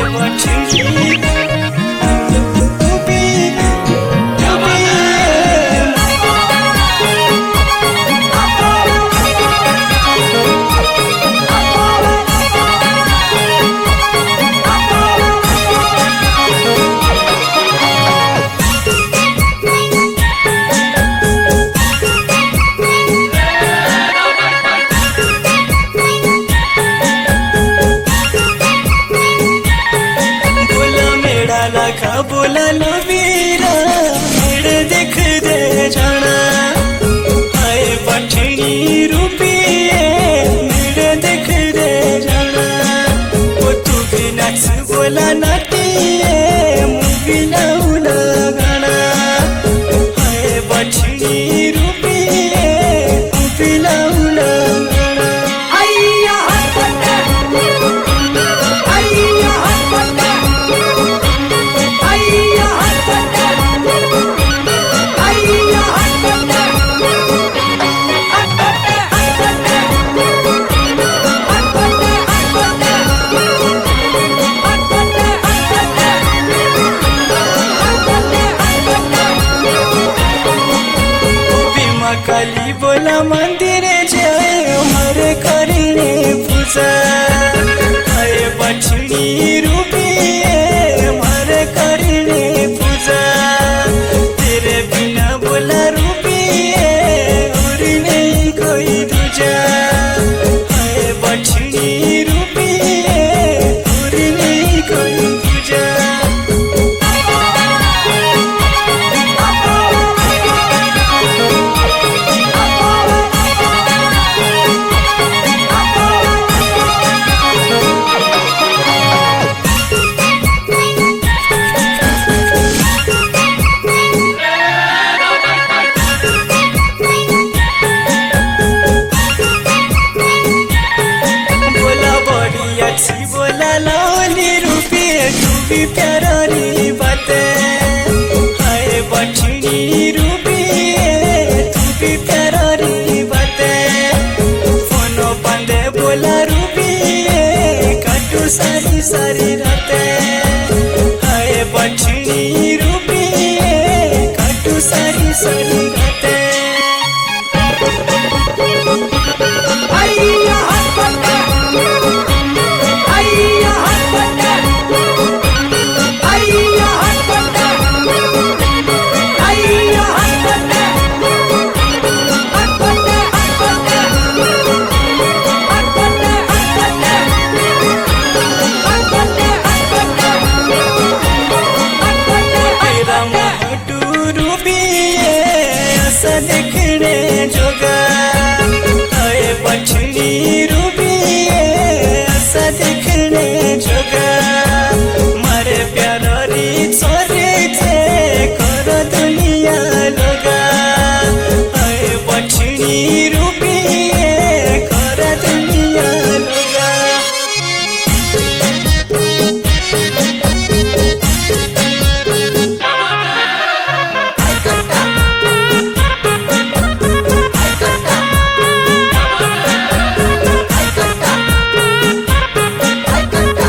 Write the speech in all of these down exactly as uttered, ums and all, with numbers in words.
बोला लो वीरा मेरे देख दे जाना आए पठनी रूपिए मेरे देख दे जाना वो तू भी नाच बोला नाटिए मुझे लाउला गाना आए पठनी रूपिए मुझे लाउला गाना आइया हटपटा आइया हटपटा आइया हटपटा आइया हटपटा हटपटा हटपटा हटपटा हटपटा हटपटा बीमा काली बोला मंदिर जाए हमारे करने पूजा आए बछड़ी रूपिए हमारे करने पूजा तेरे बिना बोला रूपिए और नहीं कोई दूजा आए बछड़ी रूपिए और नहीं कोई दूजा अच्छी बोला लाली रूपिए तू भी प्यारी बातें आए बछड़ी रूपिए तू भी प्यारी बातें फोनो बंदे बोला रूपिए काटू सारी सारी रातें आए बछड़ी रूपिए काटू सारी सारी रातें आइया हटपटा आइया हटपटा आइया हटपटा आइया हटपटा हटपटा हटपटा हटपटा हटपटा हटपटा हटपटा तेरा मोटू रूपिए ऐसा देखने जोगा आए बछड़ी रूपिए ऐसा देखने जोगा मारे प्यारी छोरे थे करो दुनिया लोगा आए बछड़ी रूपिए करो दुनिया लोगा हटपटा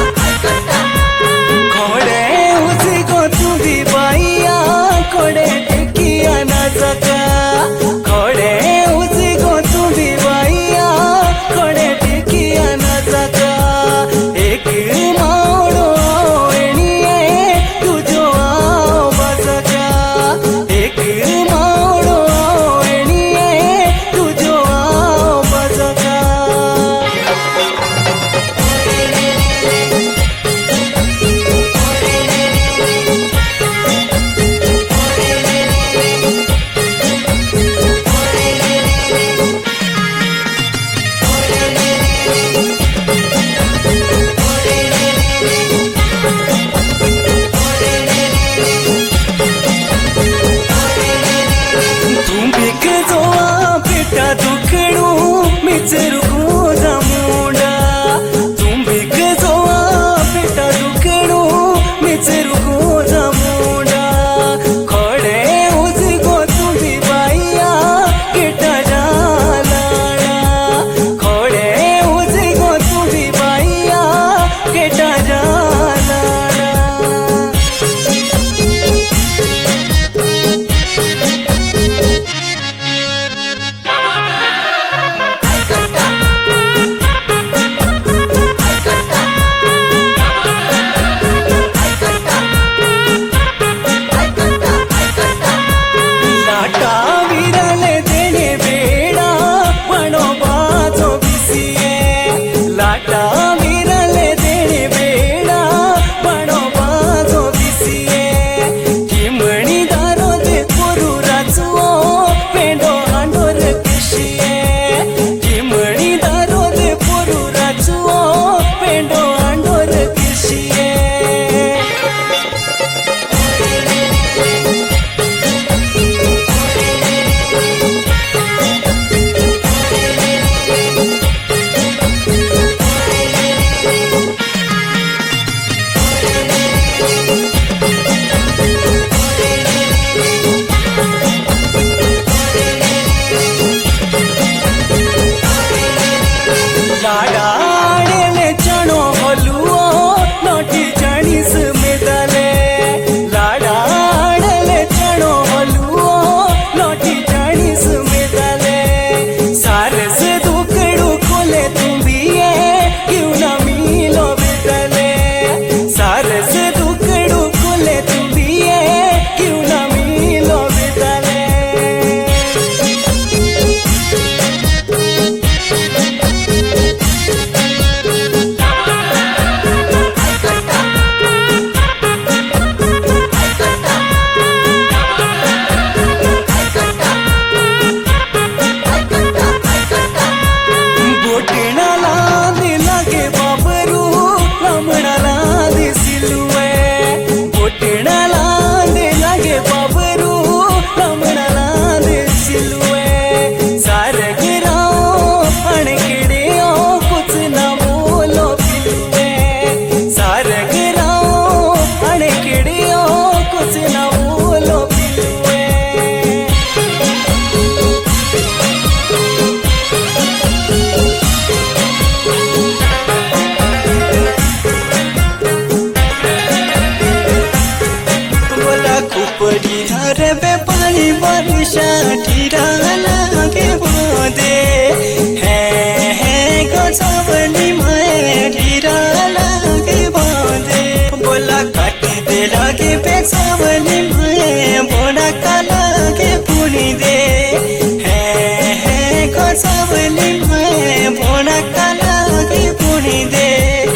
पानी वर्षा ढिरा लागे बोदे हे हे गजबनी माया ढिरा लागे बोदे बोला काटी दे लागे बेचवनी माया बोला का लागे पुनी दे हे हे गजबनी माया बोला का लागे पुनी दे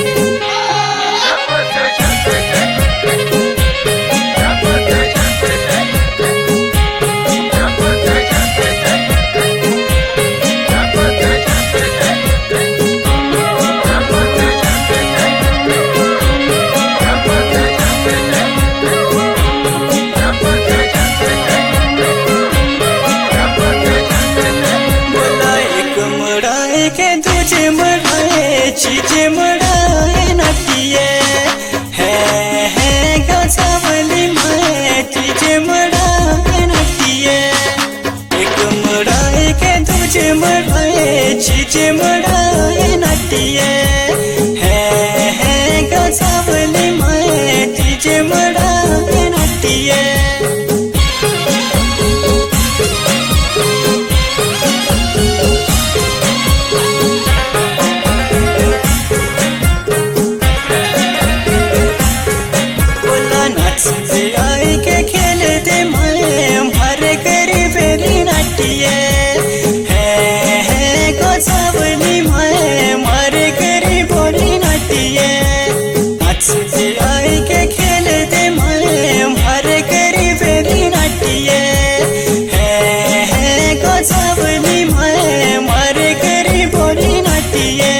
के तुझे मराए चीजें मराए नटिए है है गजबनी माया चीजें मराए नटिए एक मराए के तुझे मराए चीजें मराए नटिए है है गजबनी माया चीजें मराए नटिए आई के खेल दे माए मारे करी बेरी नाटिए है है गजबनी माए मारे करी बोरी नाटिए नाच से आई के खेल दे माए मारे करी बेरी नाटिए है है गजबनी माए मारे करी बोरी नाटिए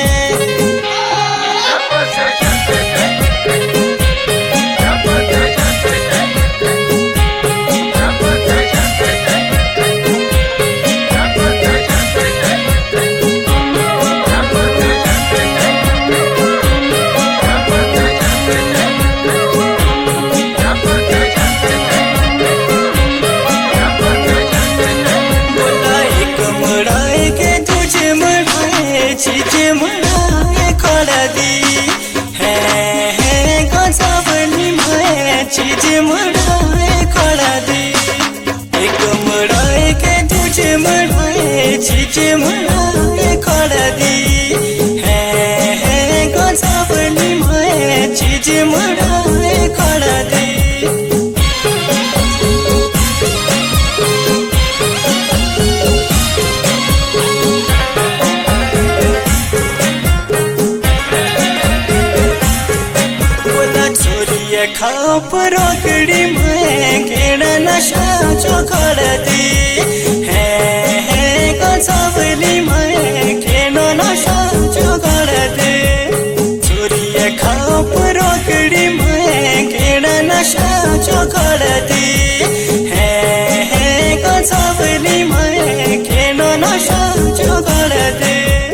चीजें मराए खोला दी है है गजबनी माया चीजें मराए खोला दी एक मराए के तुझे मराए चीजें मराए खोला दी है है गजबनी माया चीजें मराए खोला दी खाप रोकड़ी में केड़ा नशा चोखड़ दी है है गजबनी में केड़ा नशा चोखड़ दे चोरिया खाप रोकड़ी में केड़ा नशा चोखड़ दी है है गजबनी में केड़ा नशा चोखड़ दे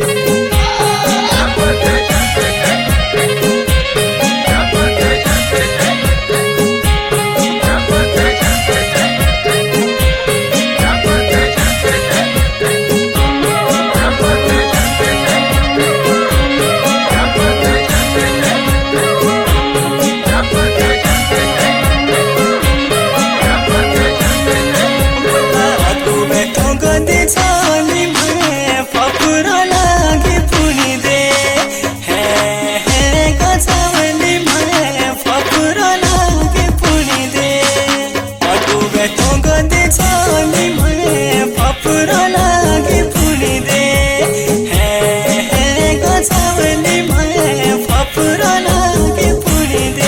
चाली में पपुरा लागे पुनी दे है है गजबनी में पपुरा लागे पुनी दे अगु बेटो गदे चाली में पपुरा लागे पुनी दे है है गजबनी में पपुरा लागे पुनी दे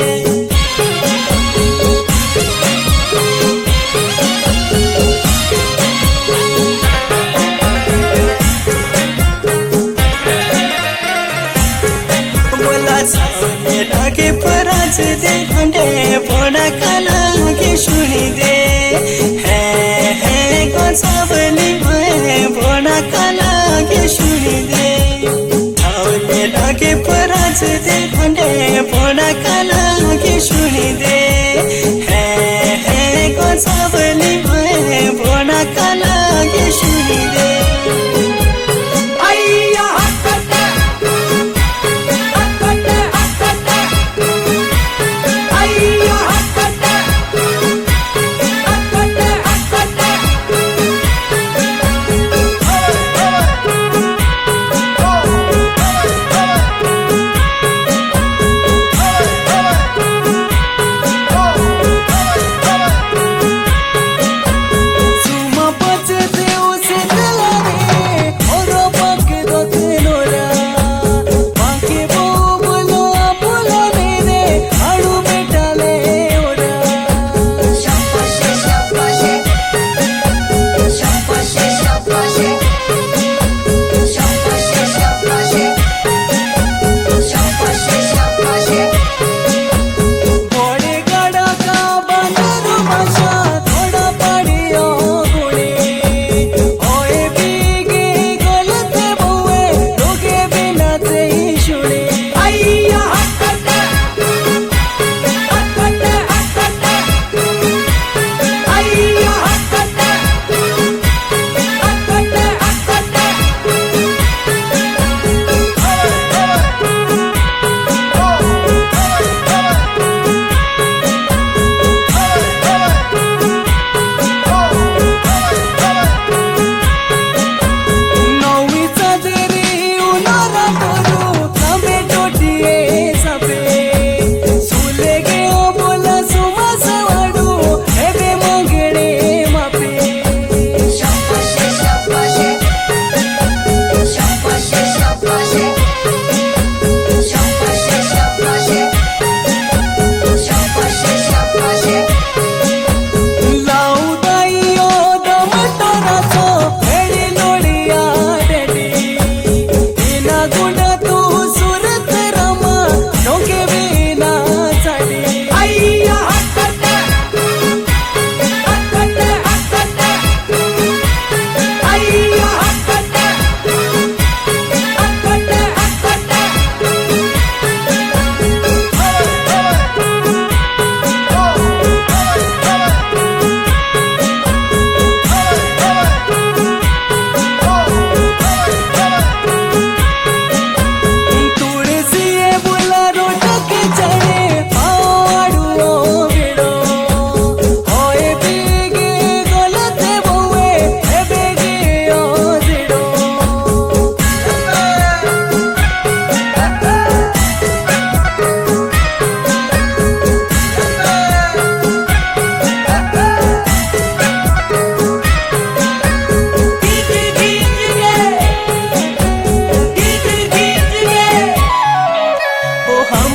लागे पराज दे हंडे बोना कला के सुनी दे है है गजबनी माया बोना कला के सुनी दे थावले लागे पराज दे हंडे बोना कला के सुनी दे है है गजबनी माया बोना कला के सुनी दे Hey!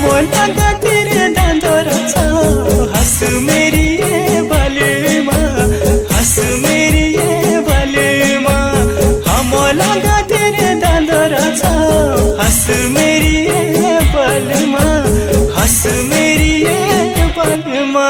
मोटा तेरे दांदर हंस मेरी ये बलमा हंस मेरी ये बलमा हम लगा तेरे दांदर हंस मेरी ये बलमा हंस मेरी ये बलमा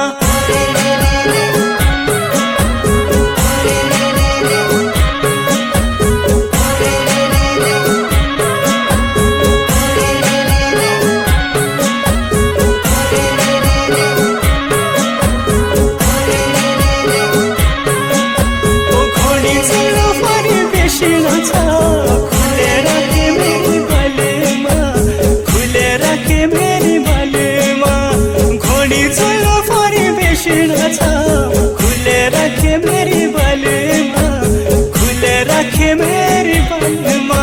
खुले रखे मेरी बलमा खुले रखे मेरी बलमा घोड़ी चलो फरी बेसिना छ खुले रखे मेरी बलमा खुले रखे मेरी बलमा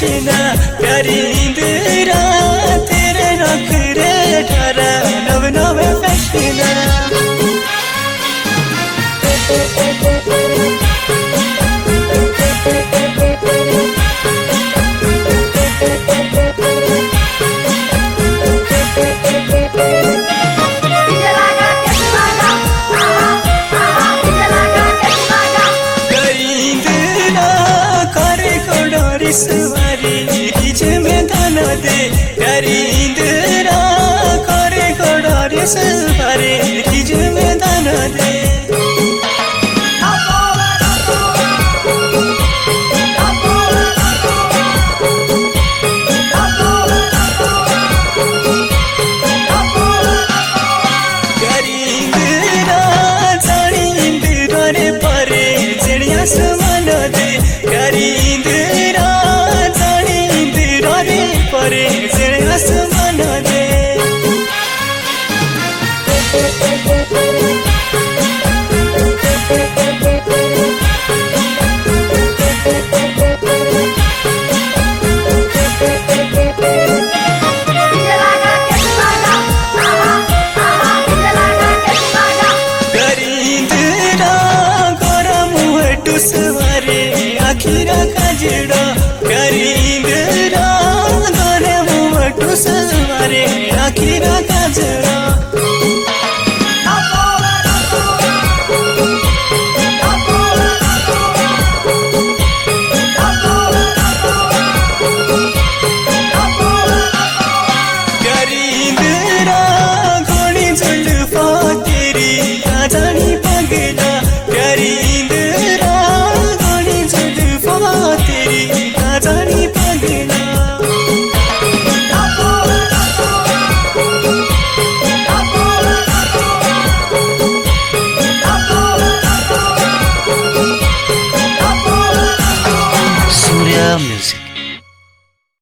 फैशन करींद तेरे नखरे ठारा नव नव फैशन सवारी बीच में धन दे करींद करे घोड़ारी सवारी बीच में धन दे करींद जानींद रे परे चिड़िया समान दे करींद परे चिड़िया समान दे करींद गोरा मुँह टुसवारे आखिरा काजड़ा करींद सवारे आखिरा काजड़ा